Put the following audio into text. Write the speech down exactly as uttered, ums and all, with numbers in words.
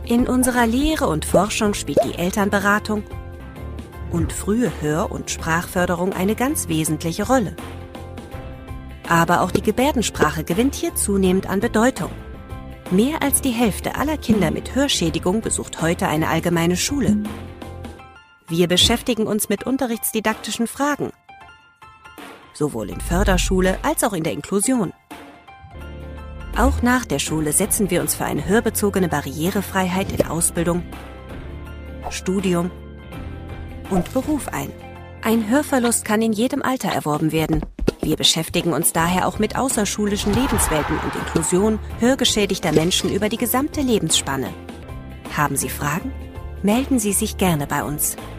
In unserer Lehre und Forschung spielt die Elternberatung und frühe Hör- und Sprachförderung eine ganz wesentliche Rolle. Aber auch die Gebärdensprache gewinnt hier zunehmend an Bedeutung. Mehr als die Hälfte aller Kinder mit Hörschädigung besucht heute eine allgemeine Schule. Wir beschäftigen uns mit unterrichtsdidaktischen Fragen, sowohl in Förderschule als auch in der Inklusion. Auch nach der Schule setzen wir uns für eine hörbezogene Barrierefreiheit in Ausbildung, Studium und Beruf ein. Ein Hörverlust kann in jedem Alter erworben werden. Wir beschäftigen uns daher auch mit außerschulischen Lebenswelten und Inklusion hörgeschädigter Menschen über die gesamte Lebensspanne. Haben Sie Fragen? Melden Sie sich gerne bei uns.